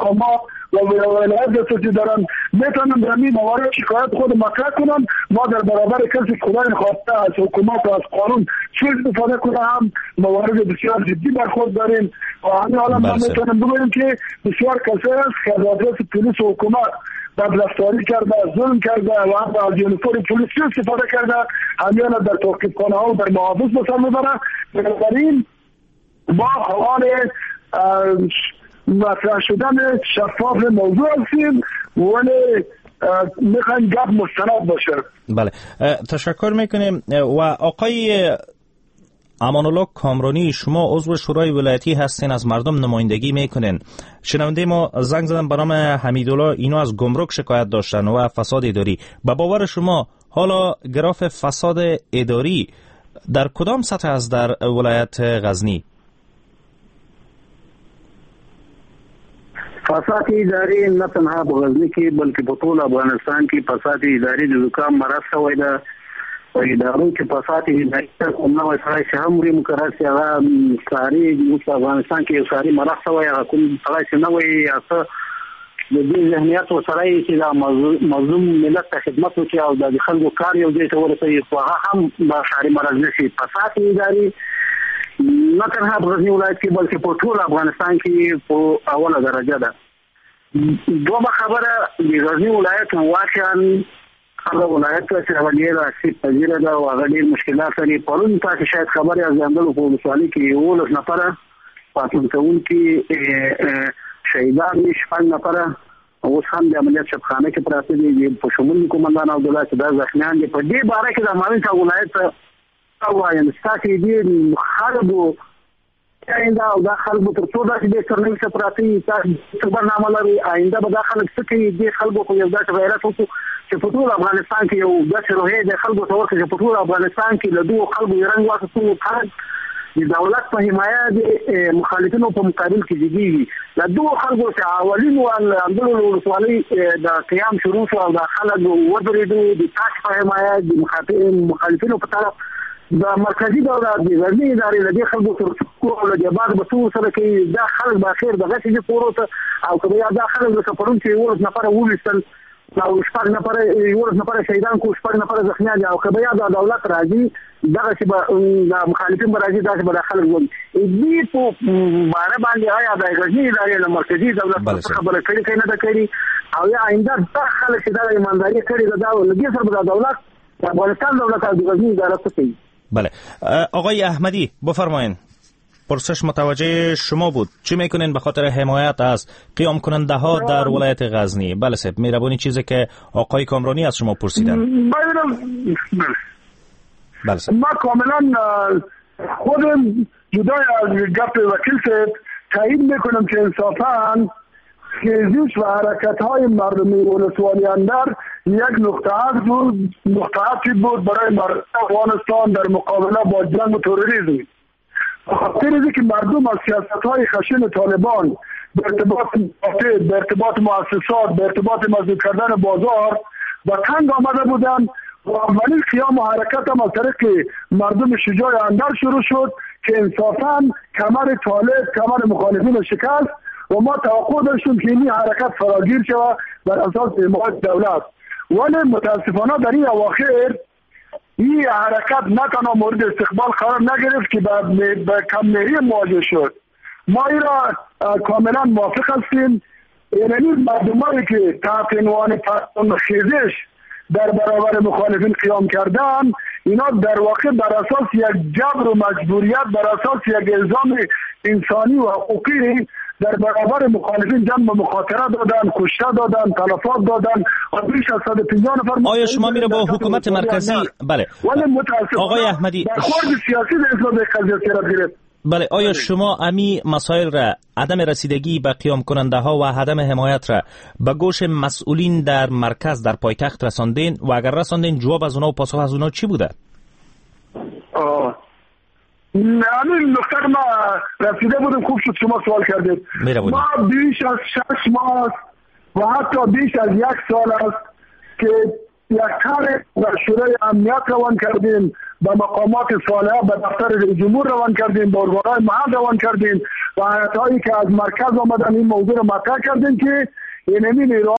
مقامات و ولایت دسترسی دارن میتونن در این موارد شکایت خود مطرح کنن. ما در برابر کسی خدای خواسته از حکومت و از قانون چیز استفاده کنه هم موارد بسیار جدی برخورد داریم و همین حالا ما میتونیم بگوییم که بسیار کسی هست که از آدرس پلیس و حکومت بدرفتاری کرده، ظلم کرده و هم از یونیفرم پلیسی استفاده کرده، همیان در توقیفخانه ها و در محافظ بسر میبره. بنابراین با حوال مطرح شدن شفاف موضوع هستیم ولی میخوایم گپ مستند باشه. بله تشکر میکنیم. و آقای امان الله کامرانی، شما عضو شورای ولایتی هستین، از مردم نمایندگی میکنین. شنونده ما زنگ زدن به نام حمیدالله، اینو از گمرک شکایت داشتن و فساد اداری. به باور شما حالا گراف فساد اداری در کدام سطح است در ولایت غزنی؟ فساد اداری نه تنها په غزنی کې بلکې په ټول افغانستان کې فساد اداری د زکام مرض شوی ده. په ادارو کې فساد اداری کومه وسایل چې هم لري مقرر شي هغه ساري په افغانستان کې یو ساري مرض شوی هغه کوم څه نه وي هغه د دې ذهنیت او سړی چې دا مظلوم ملت ته خدمت وکړي او د خلکو کار یو ځای ته ورسوي خو هغه هم دا ساري مرض نشي. فساد اداری نه تنها په غزنی ولایت کې بلکې په ټول افغانستان کې په اوله درجه ده. دوه خبره د غزنی ولایت واقعا هغه ولایت چې ډېره سیټ پذیره ده او هغه ډېر مشکلات لري. پرون تاسو شاید خبرې از ځنګل په ولسوالۍ کې 11 نفره پاتون کوونکي شهیدان دي، 6 نفره اوس هم د عملیات شبخانه کې پراته دي په شمول کومندان او دولت د زخمیان دي. په دې باره کې د مالین ولایت وایم ستاسو دې خلکو آینده او دا خلکو تر څو داسې د سرنوي سپراتی تاسو برنامه لري آینده به دا خلک څه کوي د خلکو په یو ځای غیرت وکړو چې په ټول افغانستان کې یو داسې روحیه د خلکو ته ورکړي چې په ټول افغانستان کې له دوه خلکو رنګ واخیستو خلک د دولت په حمایت د مخالفینو په مقابل کې جدي له دوه خلکو چې اولین وال ولسوالۍ د قیام شروع شو او د خلک ودرېدو د تاسو په حمایت د مخالفینو په طرف د مرکزی دولت د غزنی ادارې له دې خلکو تر څو له جباد به څو سره کې دا خلک به خیر دغه چې پوروته او کله دا خلک د سفرون چې ورس نفر وویستل او شپږ نفر ورس نفر شهیدان کو شپږ نفر زخمیان او کله دا دولت راځي دغه چې د مخالفین راځي دا چې به خلک وایي دې په بار باندې آیا د غزنی ادارې له مرکزی دولت خبره کړي نه ده کړي او یا آینده دا خلک چې دا ایمانداري کړي دا لږه سره د دولت د افغانستان دولت او د غزنی اداره څه کوي. بله آقای احمدی بفرمایید. پرسش متوجه شما بود. چی میکنین به خاطر حمایت از قیام کننده ها در ولایت غزنی؟ بله صاحب مهربانی چیزی که آقای کامرانی از شما پرسیدن. بله صاحب ما کاملا خودم جدای از گپ وکیل صاحب تایید میکنم که انصافاً خیزش و حرکت های مردمی ولسوالی اندر یک نقطه بود برای مردم افغانستان در مقابله با جنگ و تروریسم. خاطر اینه که مردم از سیاست های خشن طالبان به ارتباط مافید، به ارتباط مؤسسات، به ارتباط مزدور کردن بازار و تنگ آمده بودن و اولین قیام و حرکت هم از طریق مردم شجاع اندر شروع شد که انصافاً کمر طالب، کمر مخالفین شکست و ما توقع داشتیم که این حرکت فراگیر شود بر اساس حمایت دولت. ولی متاسفانه در این اواخر این حرکت نه تنها مورد استقبال قرار نگرفت که به کم‌مهری مواجه شد. ما این را کاملا موافق هستیم. یعنی مردمانی که تحت عنوان خیزش در برابر مخالفین قیام کردن اینا در واقع بر اساس یک جبر و مجبوریت، بر اساس یک الزام انسانی و حقوقی در برابر مخالفین جنب مخاطره دادن، کشته دادن، تلفات دادن و بیش از 150 نفر. آیا شما میره با حکومت مرکزی؟ بله. ولی متاسفانه آقای احمدی برخورد سیاسی در اسلام قضیه صورت گرفت. بله آیا شما امی مسائل را عدم رسیدگی به قیام کننده ها و عدم حمایت را به گوش مسئولین در مرکز در پایتخت رساندین و اگر رساندین جواب از اونا و پاسخ از اونا چی بوده؟ همین نکته ما رسیده بودیم. خوب شد شما سوال کردید. ما بیش از 6 ماه و حتی بیش از 1 سال است که یک کار در شورای امنیت روان کردیم، به مقامات صالحه، به دفتر رئیس جمهور روان کردیم، به ارگان‌های محل روان کردیم و هیئت‌هایی که از مرکز آمدن این موضوع رو مطرح کردن که این